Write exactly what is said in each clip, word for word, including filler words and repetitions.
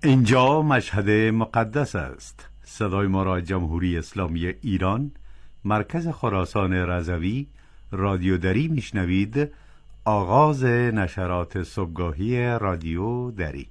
اینجا مشهد مقدس است. صدای ما را جمهوری اسلامی ایران، مرکز خراسان رضوی، رادیو دری میشنوید. آغاز نشرات صبحگاهی رادیو دری.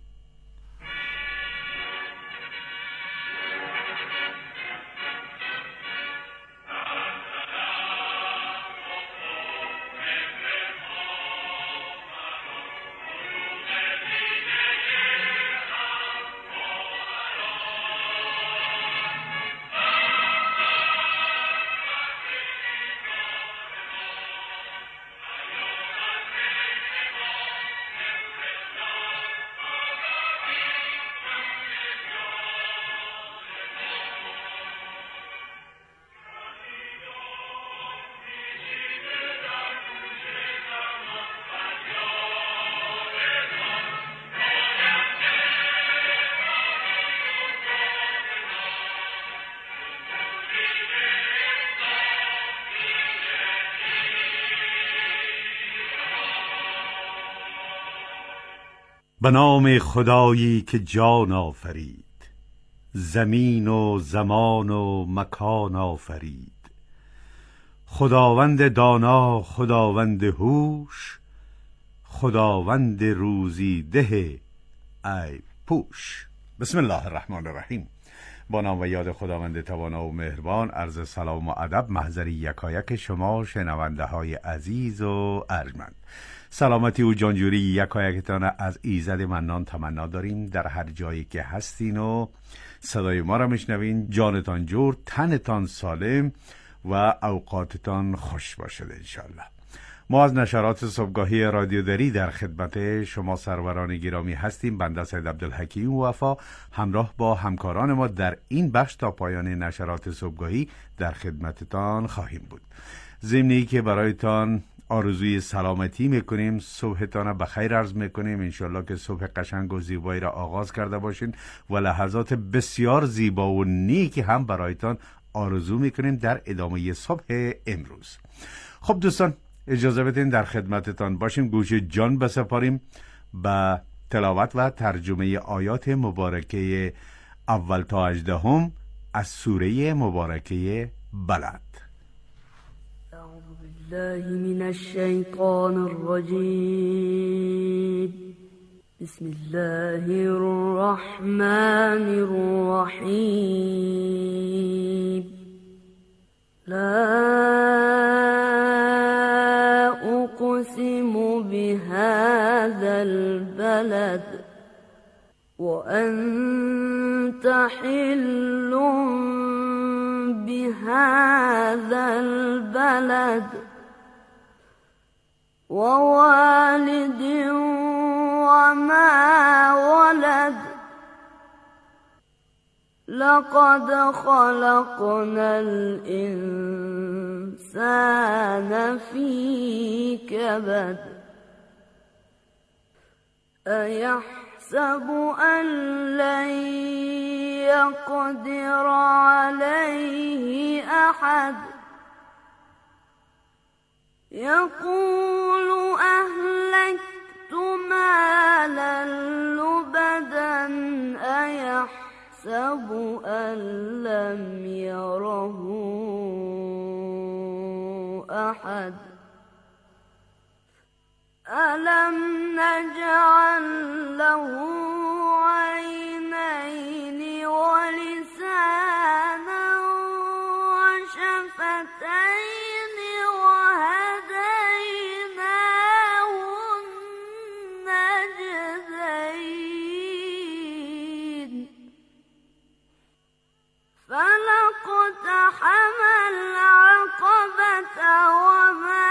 به نام خدایی که جان آفرید، زمین و زمان و مکان آفرید. خداوند دانا، خداوند هوش، خداوند روزی ده ای پوش. بسم الله الرحمن الرحیم. با نام و یاد خداوند توانا و مهربان. عرض سلام و ادب محضر یکایک شما شنونده های عزیز و ارجمند. سلامتی و جانجوری یکایکتان از ایزد منان تمنا داریم. در هر جایی که هستین و صدای ما را میشنوین، جانتان جور، تنتان سالم و اوقاتتان خوش باشد انشالله. ما از نشرات صبحگاهی رادیو دری در خدمت شما سروران گرامی هستیم. بنده سید عبدالحکیم وفا همراه با همکاران ما در این بخش تا پایان نشرات صبحگاهی در خدمتتان خواهیم بود. ضمنی که برایتان آرزوی سلامتی میکنیم، صبحتان بخیر عرض میکنیم. انشالله که صبح قشنگ و زیبایی را آغاز کرده باشین و لحظات بسیار زیبا و نیکی هم برایتان آرزو میکنیم در ادامه صبح امروز. خب دوستان، اجازه بدین در خدمتتان باشیم. گوش جان بسپاریم به تلاوت و ترجمه آیات مبارکه اول تا هجدهم از سوره مبارکه بلد. اعوذ بالله من الشیطان الرجیم. بسم الله الرحمن الرحیم. لا أقسم بهذا البلد وأنت حل بهذا البلد ووالد وما ولد لقد خلقنا الإنسان في كبد أيحسب أن لن يقدر عليه أحد يقول أهلكت مالا لبدا أيحسب يحسب أن لم يره أحد ألم نجعل له عينين ولسانا وشفتين وهديناه النجدين فلاقتحم العقبة وما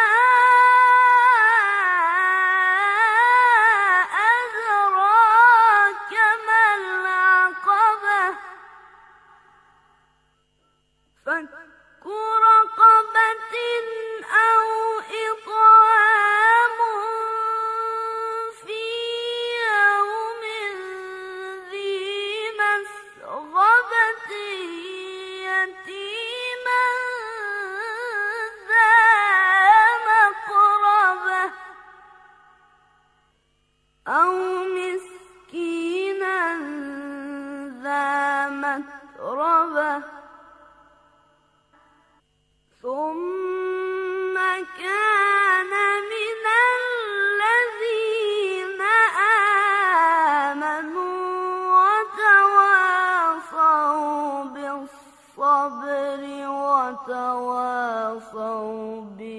أدراك ما العقبة فك رقبة أو إطعام في يوم ذي مسغبة يتيما ذا مقربة أو مسكينا بالصبر وتواصوا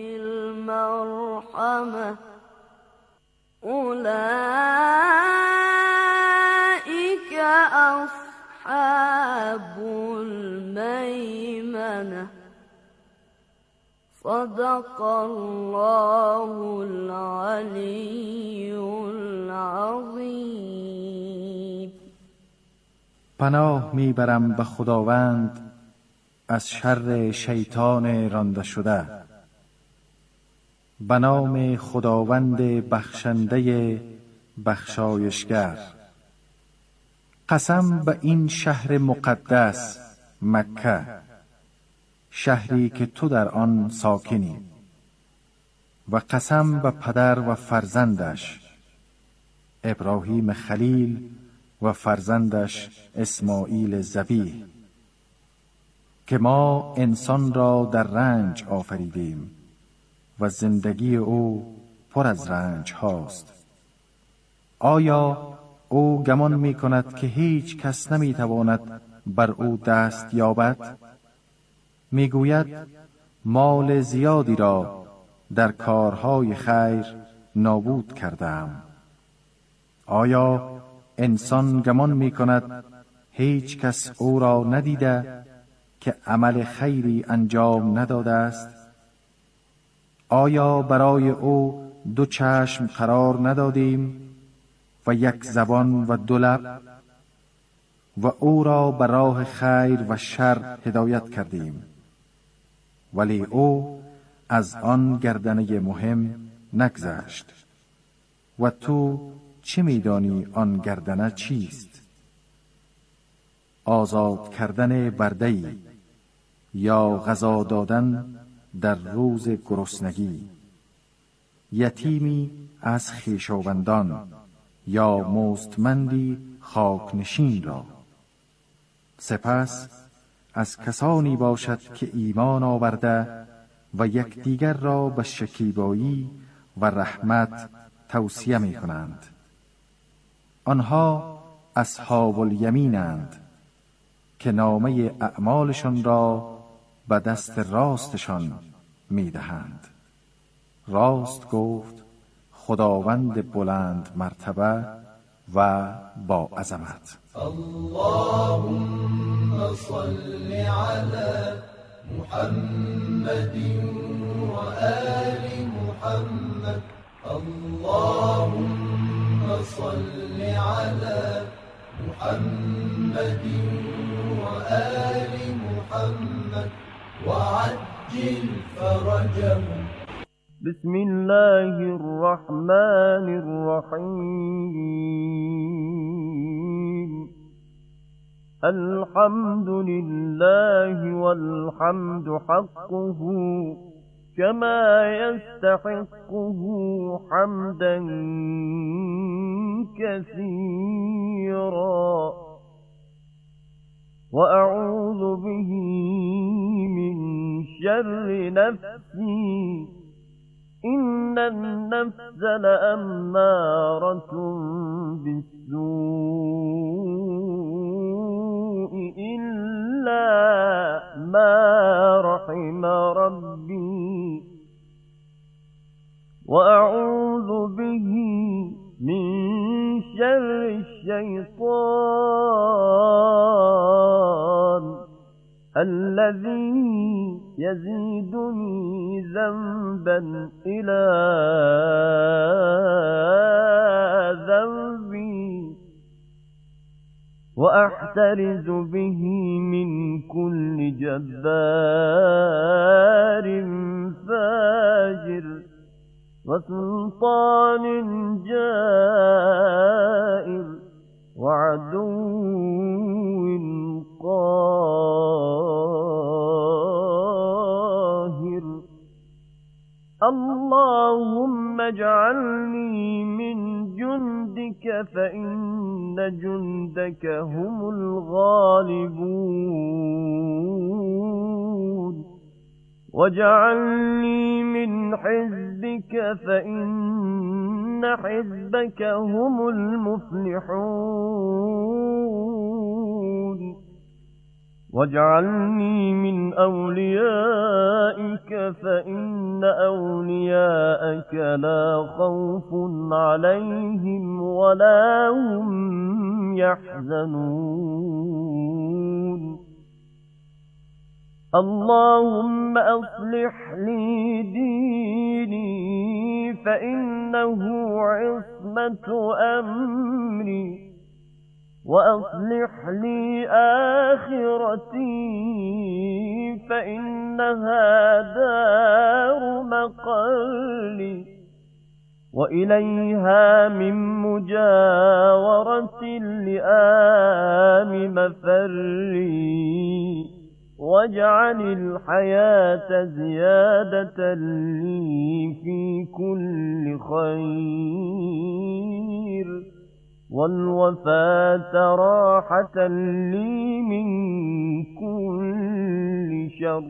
بالمرحمة أولئك أصحاب الميمنة صدق الله العلی العظیم. پناه میبرم به خداوند از شر شیطان رانده شده. به نام خداوند بخشنده بخشایشگر. قسم به این شهر مقدس مکه، شهری که تو در آن ساکنی، و قسم به پدر و فرزندش ابراهیم خلیل و فرزندش اسماعیل ذبیح که ما انسان را در رنج آفریدیم و زندگی او پر از رنج هاست. آیا او گمان می کند که هیچ کس نمی تواند بر او دست یابد؟ می گوید مال زیادی را در کارهای خیر نابود کردم. آیا انسان گمان می کند هیچ کس او را ندیده که عمل خیری انجام نداده است؟ آیا برای او دو چشم قرار ندادیم و یک زبان و دو لب و او را به راه خیر و شر هدایت کردیم؟ ولی او از آن گردنه مهم نگذشت. و تو چه می‌دانی آن گردنه چیست؟ آزاد کردن برده‌ای یا غذا دادن در روز گرسنگی، یتیمی از خویشاوندان یا مستمندی خاکنشین را. سپس از کسانی باشد که ایمان آورده و یکدیگر را به شکیبایی و رحمت توصیه می کنند. آنها اصحاب الیمینند که نامه اعمالشان را به دست راستشان می دهند. راست گفت خداوند بلند مرتبه و با عظمت. اللهم صل على محمد و آل محمد. اللهم صل على محمد و آل محمد وعجل فرجهم. بسم الله الرحمن الرحیم. الحمد لله والحمد حقه كما يستحقه حمدا كثيرا وأعوذ به من شر نفسي إن النفس لأمارة بالسوء إلا ما رحم ربي وأعوذ به من شر الشيطان الذي يزيدني ذنبا إلى ذنبي وأحترز به من كل جبار فاجر وسلطان جائر وعدو قاهر. اللهم اجعلني من جندك فإن جندك هم الغالبون واجعلني من حزبك فإن حزبك هم المفلحون واجعلني من أوليائك فإن أولياءك لا خوف عليهم ولا هم يحزنون اللهم أصلح لي ديني فإنه عصمة أمري وأصلح لي آخرتي فإنها دار مقالي وإليها من مجاورة اللئام مفري واجعل الحياة زيادة لي في كل خير والوفاة راحة لي من كل شر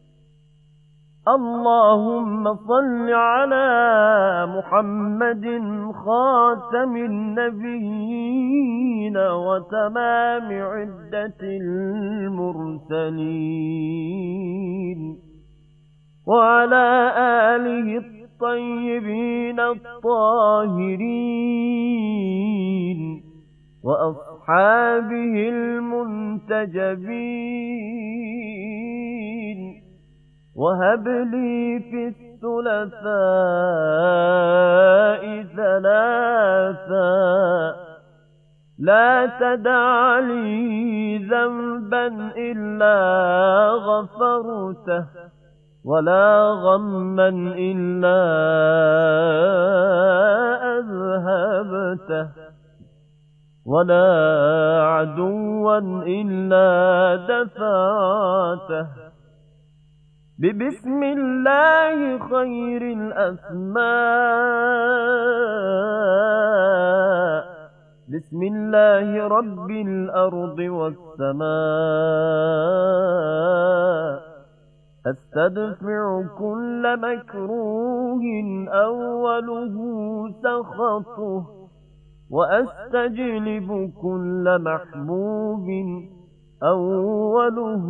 اللهم صل على محمد خاتم النبيين وتمام عدة المرسلين وعلى آله الطيبين الطاهرين وأصحابه المنتجبين وهب لي في الثلاثاء ثلاثا لا تدع لي ذنبا إلا غفرته ولا غما إلا أذهبته ولا عدوا إلا دفعته ببسم الله خير الأسماء بسم الله رب الأرض والسماء أستدفع كل مكروه أوله سخطه وأستجلب كل محبوب أوله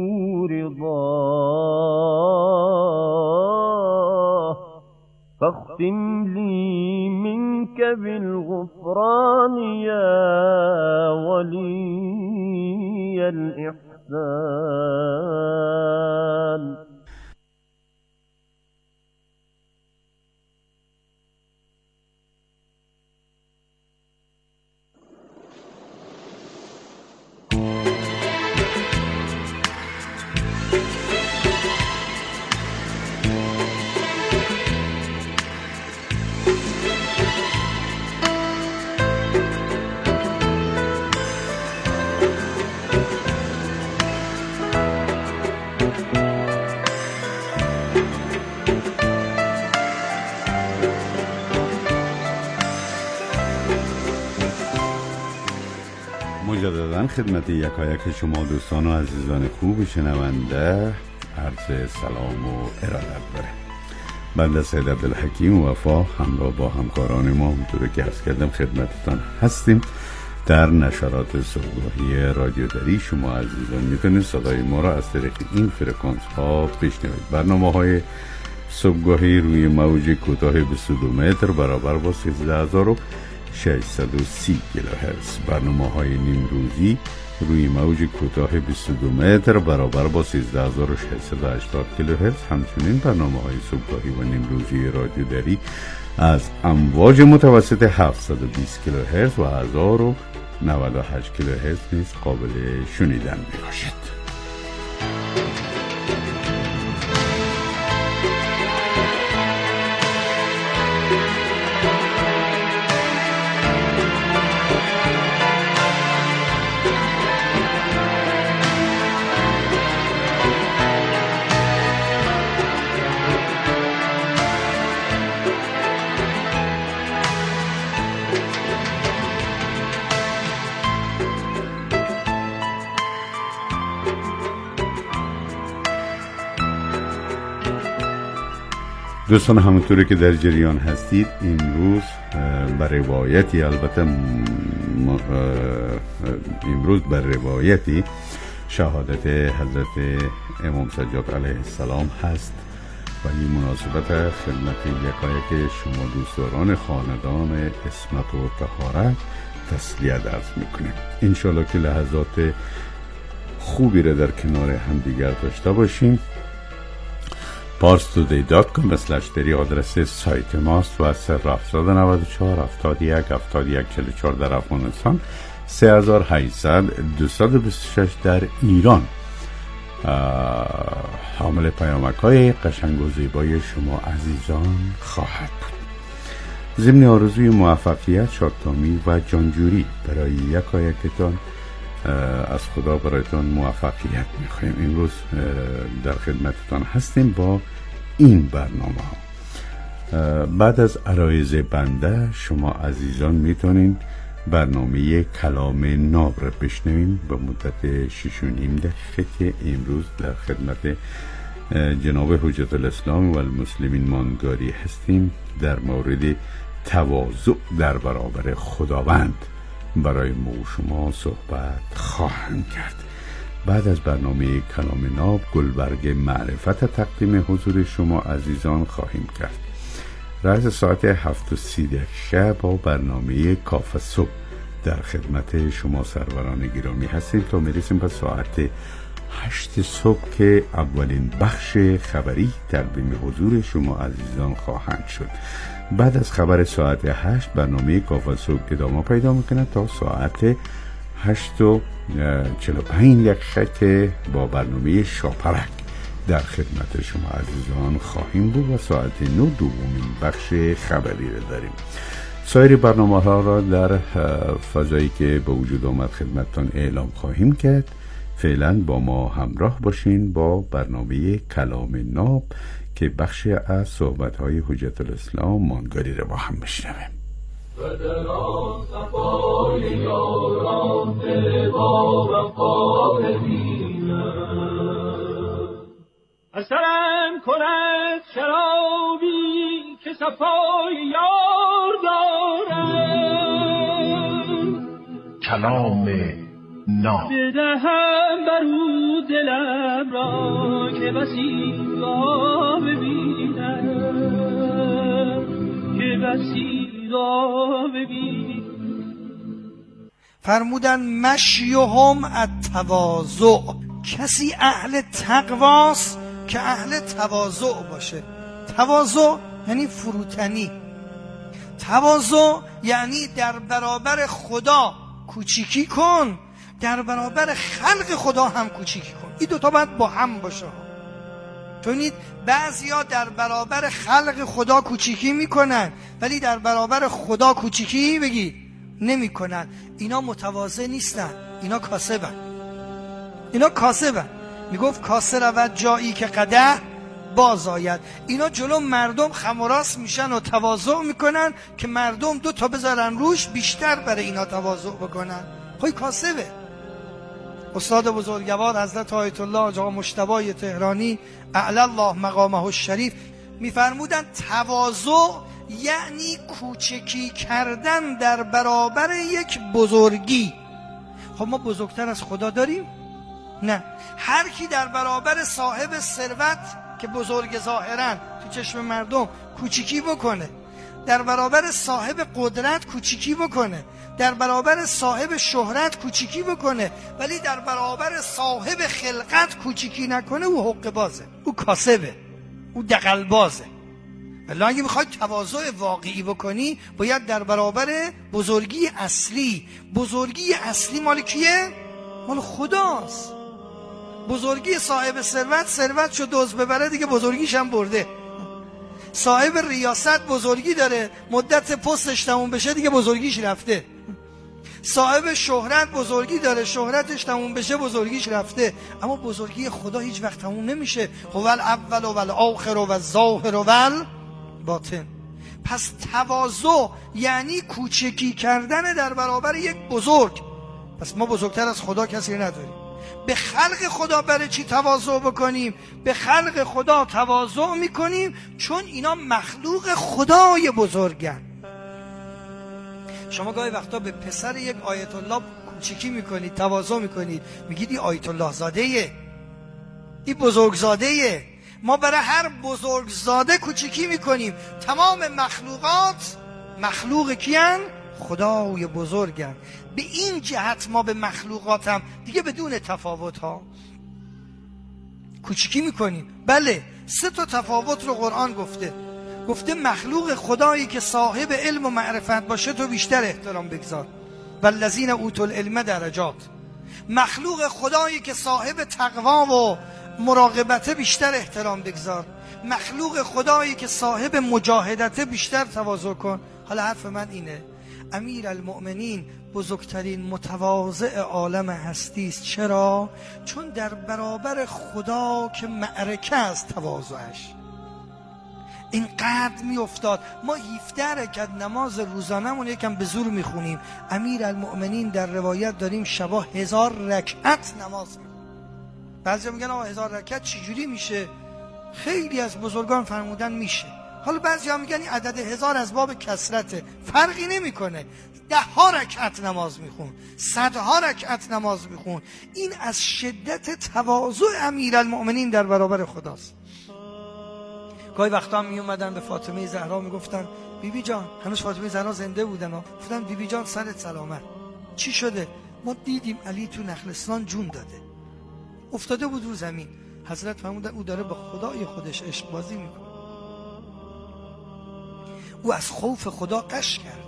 رضاه فاختم لي منك بالغفران يا ولي الإحسان. مجدداً خدمت یکایک شما دوستان و عزیزان خوب شنونده عرض سلام و ارادت داره. بنده سید عبدالحکیم وفا همراه با همکاران ما همطور که عرض کردم خدمتتان هستیم. در نشرات صبحگاهی رادیو دری شما عزیزان میتونید صدای ما را از طریق این فرکانس ها بشنوید. برنامه های صبحگاهی روی موج کوتاه بیست و دو متر برابر با سیزده هزار و ششصد و سی کیلوهرتز، برنامه های نیم روزی روی موج کوتاه بیست و دو متر برابر با سیزده هزار و ششصد و هشتاد کیلوهرتز، همچنین برنامه های صبحگاهی و نیم روزی رادیو دری از امواج متوسط هفتصد و بیست کیلوهرتز و هزار و نود و هشت کیلوهرتز نیز قابل شنیدن می باشد. دوستان همونطوری که در جریان هستید امروز بر روایتی البته امروز بر روایتی شهادت حضرت امام سجاد علیه السلام هست و این مناسبت خدمت یکایک شما دوستداران خاندان عصمت و طهارت تسلیت عرض میکنیم. انشالله که لحظات خوبی را در کنار همدیگر داشته باشیم. پارس تودی دات کام اسلش دری آدرس سایت ماست و سه هفتصد و نود و چهار هفتاد و یک هفتاد و یک چهل و چهار در افغانستان، سه هزار و هشتصد دویست و بیست و شش در ایران. حامل پیامک های قشنگ و زیبای شما عزیزان خواهد بود. ضمن آرزوی موفقیت، شادکامی و جانجوری برای یکایکتان از خدا برایتان موفقیت میخوایم. امروز در خدمتتان هستیم با این برنامه ها. بعد از عرایض بنده شما عزیزان میتونین برنامه کلام ناب را بشنوین به مدت شش و نیم دقیقه که امروز در خدمت جناب حجت الاسلام و المسلمین ماندگاری هستیم. در مورد تواضع در برابر خداوند برای ما و شما صحبت خواهند کرد. بعد از برنامه کلام ناب گلبرگ معرفت تقدیم حضور شما عزیزان خواهیم کرد. رأس ساعت هفت و سی دقیقه با برنامه کاف صبح در خدمت شما سروران گرامی هستیم تا میرسیم به ساعت هشت صبح که اولین بخش خبری تقدیم حضور شما عزیزان خواهند شد. بعد از خبر ساعت هشت برنامه کاف صبح ادامه پیدا میکنه تا ساعت هشت و چهل و پنج دقیقه که با برنامه شاپرک در خدمت شما عزیزان خواهیم بود و ساعت نه دومین بخش خبری را داریم. سایر برنامه ها را در فضایی که به وجود آمد خدمتتان اعلام خواهیم کرد. فعلا با ما همراه باشین با برنامه کلام ناب که بخش از صحبت های حجت الاسلام ماندگاری را با هم بشنویم. از سرم کند شرابی که صفای یار دارم، کلام ناب بدهم بر او دلم را که بسی را ببینم، که بسی را ببینم. فرمودن مشیهم التواضع، کسی اهل تقواست که اهل تواضع باشه. تواضع یعنی فروتنی، تواضع یعنی در برابر خدا کوچیکی کن، در برابر خلق خدا هم کوچیکی کن. این دوتا باید با هم باشه. چونید بعضیا در برابر خلق خدا کوچیکی میکنن ولی در برابر خدا کوچیکی بگی نمیکنن. اینا متواضع نیستن، اینا کاسبن. اینا کاسبن. میگفت کاسه رود جایی که قدح باز آید. اینا جلو مردم خم و راست میشن و تواضع میکنن که مردم دو تا بذارن روش بیشتر برای اینا تواضع بکنن. خوی کاسبه. استاد بزرگوار حضرت آیت الله آقا مجتبی تهرانی اعلی الله مقامه الشریف میفرمودن تواضع یعنی کوچکی کردن در برابر یک بزرگی. خب ما بزرگتر از خدا داریم؟ نه. هر کی در برابر صاحب ثروت که بزرگ ظاهرا تو چشم مردم کوچیکی بکنه، در برابر صاحب قدرت کوچیکی بکنه، در برابر صاحب شهرت کوچیکی بکنه، ولی در برابر صاحب خلقت کوچیکی نکنه، او حق بازه، او کاسبه، او دغل بازه. ولی اگه میخوای تواضع واقعی بکنی باید در برابر بزرگی اصلی. بزرگی اصلی مال کیه؟ مال خداست. بزرگی صاحب ثروت، ثروت شو دوز ببره دیگه بزرگیش هم برده. صاحب ریاست بزرگی داره، مدت پستش تموم بشه دیگه بزرگیش رفته. صاحب شهرت بزرگی داره، شهرتش تموم بشه بزرگیش رفته. اما بزرگی خدا هیچ وقت تموم نمیشه. هو الاول و الاخر و الظاهر و الباطن. پس تواضع یعنی کوچکی کردن در برابر یک بزرگ. پس ما بزرگتر از خدا کسی نداریم. به خلق خدا برای چی تواضع بکنیم؟ به خلق خدا تواضع میکنیم چون اینا مخلوق خدای بزرگن. شما گاهی وقتا به پسر یک آیت الله کوچیکی میکنید، تواضع میکنید، میگید این آیت الله زاده‌ایه، این بزرگزاده‌ایه. ما برای هر بزرگزاده کوچیکی میکنیم. تمام مخلوقات مخلوق کیان؟ خدای بزرگن. به این جهت ما به مخلوقات هم دیگه بدون تفاوت ها کوچیکی میکنیم. بله، سه تا تفاوت رو قرآن گفته. گفته مخلوق خدایی که صاحب علم و معرفت باشه تو بیشتر احترام بگذار، والذین اوتوا العلم درجات. مخلوق خدایی که صاحب تقوا و مراقبته بیشتر احترام بگذار. مخلوق خدایی که صاحب مجاهدته بیشتر تواضع کن. حالا حرف من اینه، امیر المؤمنین بزرگترین متواضع عالم هستی است. چرا؟ چون در برابر خدا که معرکه است تواضعش اینقدر می افتاد. ما هفده رکعت نماز روزانمون یکم به زور می خونیم. امیر المؤمنین در روایت داریم شبا هزار رکعت نماز می خونیم. بعضی میگن آقا هزار رکعت چجوری میشه؟ خیلی از بزرگان فرمودن میشه. حالا بعضی ها میگن این عدد هزار از باب کثرته، فرقی نمیکنه. ده ها رکعت نماز میخون، صدها رکعت نماز میخون. این از شدت تواضع امیرالمؤمنین در برابر خداست. گاهی وقتا می اومدن به فاطمه زهرا میگفتن بی بی جان، هنوز فاطمه زهرا زنده بودن، گفتن بی بی جان سرت سلامت، چی شده؟ ما دیدیم علی تو نخلستان جون داده، افتاده بود رو زمین. حضرت فرمودن او داره با خدای خودش عشق بازی میکنه، او از خوف خدا قش کرده.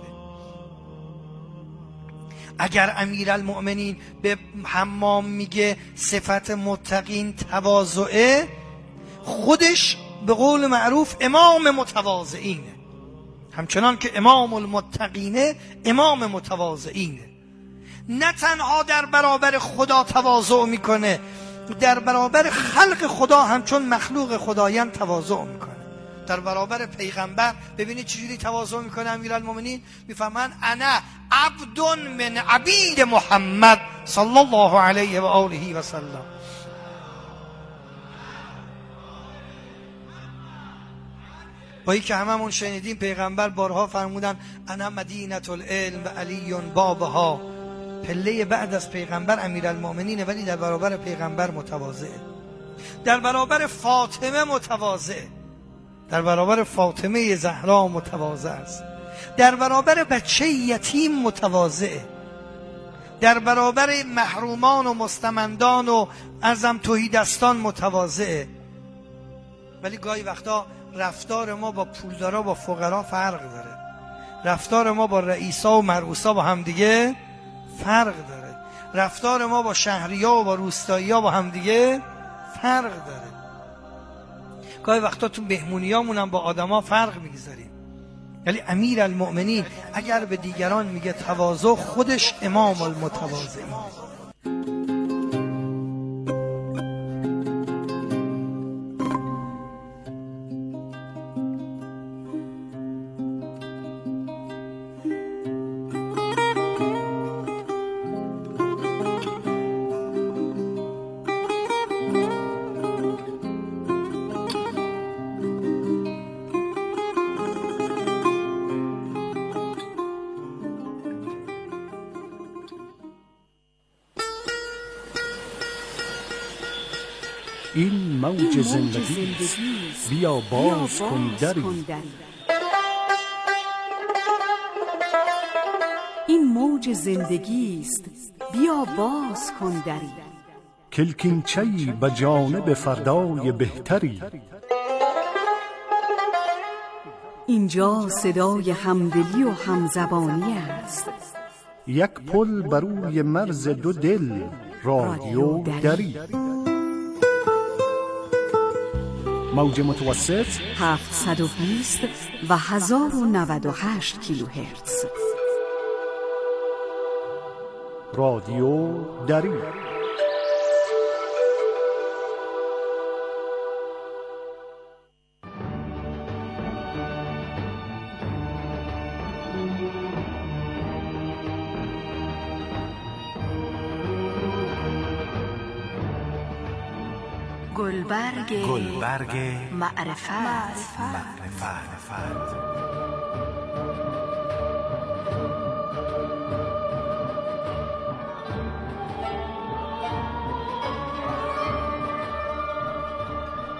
اگر امیرالمؤمنین به حمام میگه صفت متقین تواضعه، خودش به قول معروف امام متواضعینه، همچنان که امام المتقینه امام متواضعینه. نه تنها در برابر خدا تواضع میکنه، در برابر خلق خدا همچون مخلوق خدایان تواضع میکنه. در برابر پیغمبر ببینید چجوری تواضع میکنه امیرالمؤمنین. میفهمن انا عبد من عبید محمد صلی الله علیه و آله و سلم. با این که هممون شنیدیم پیغمبر بارها فرمودن انا مدینه العلم و علی بابها. پله بعد از پیغمبر امیرالمؤمنینه، ولی در برابر پیغمبر متواضعه. در برابر فاطمه متواضعه، در برابر فاطمه زهرا متواضع است، در برابر بچه یتیم متواضعه، در برابر محرومان و مستمندان و ازم توحیدستان متواضعه. ولی گاهی وقتا رفتار ما با پولدارا با فقرا فرق داره، رفتار ما با رئیسا و مرؤوسا با همدیگه فرق داره، رفتار ما با شهریا و با روستایی‌ها با همدیگه فرق داره. گاهی وقتا تو مهمونیامون هم با آدما فرق میگذاریم. ولی امیرالمؤمنین اگر به دیگران میگه تواضع، خودش امام المتواضعین. این موج زندگی است، بیا باز کن دری. این موج زندگی است، بیا باز کن دری. کلکینچه‌ای به جانب فردای بهتری. اینجا صدای همدلی و همزبانی است. یک پل بر روی مرز دو دل، رادیو دری. موج متوسط هفتصد و بیست و هزار و نود و هشت کیلوهرتز. رادیو دری. گلبرگ گلبرگ معرفت معرفت.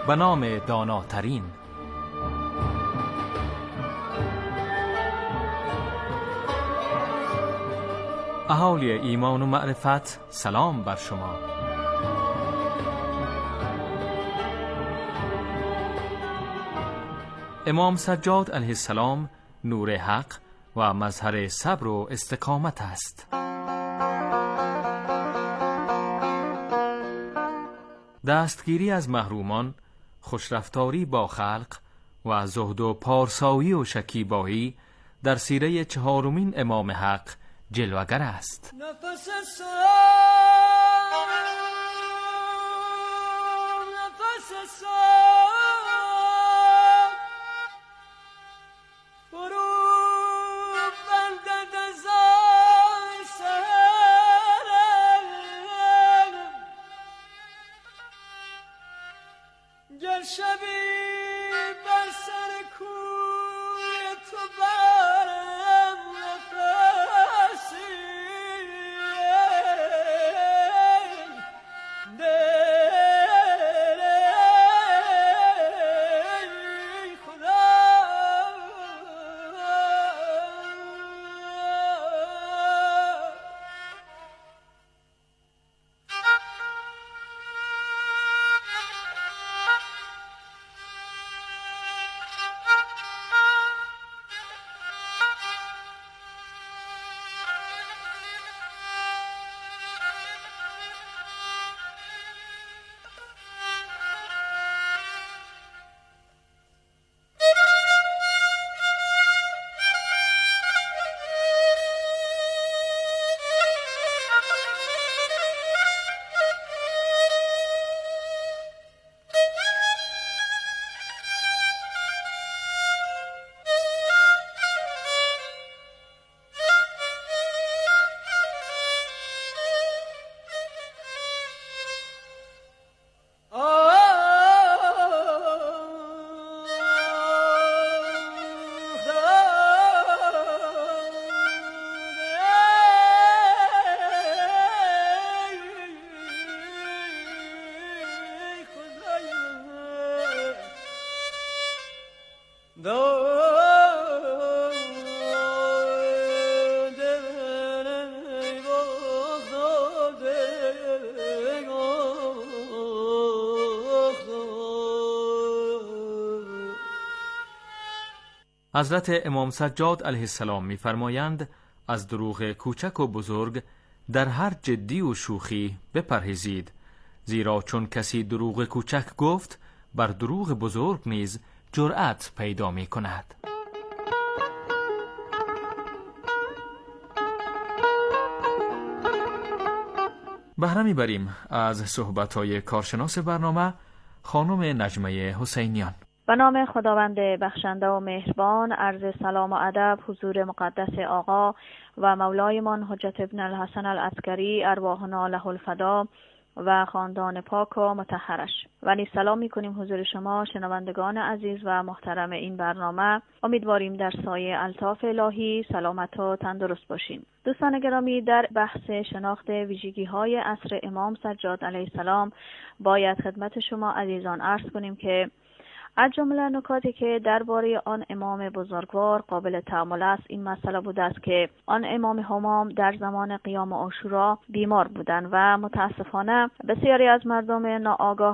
به نام داناترین. اهالی ایمان و معرفت، سلام بر شما. امام سجاد علیه السلام نور حق و مظهر صبر و استقامت است. دستگیری از محرومان، خوشرفتاری با خلق و زهد و پارسایی و شکیبایی در سیره چهارمین امام حق جلوگر است. نفس سام نفس سام برو بندد از آی سرم گر شبی بر سر کوی تو برم نفسی حضرت امام سجاد علیه السلام می‌فرمایند از دروغ کوچک و بزرگ در هر جدی و شوخی بپرهیزید، زیرا چون کسی دروغ کوچک گفت بر دروغ بزرگ نیز جرأت پیدا می‌کند. بهره می‌بریم از صحبت‌های کارشناس برنامه خانم نجمه حسینیان. به نام خداوند بخشنده و مهربان، عرض سلام و ادب حضور مقدس آقا و مولایمان حجت ابن الحسن العسکری ارواحنا له الفدا و خاندان پاک و مطهرش. و نیز سلام می‌کنیم حضور شما شنوندگان عزیز و محترم این برنامه. امیدواریم در سایه الطاف الهی سلامت و تندرست باشیم. دوستان گرامی، در بحث شناخت ویژگی‌های عصر امام سجاد علیه السلام باید خدمت شما عزیزان عرض کنیم که از جمله نکاتی که درباره آن امام بزرگوار قابل تأمل است این مسئله بوده است که آن امام همام در زمان قیام عاشورا بیمار بودند و متاسفانه بسیاری از مردم ناآگاه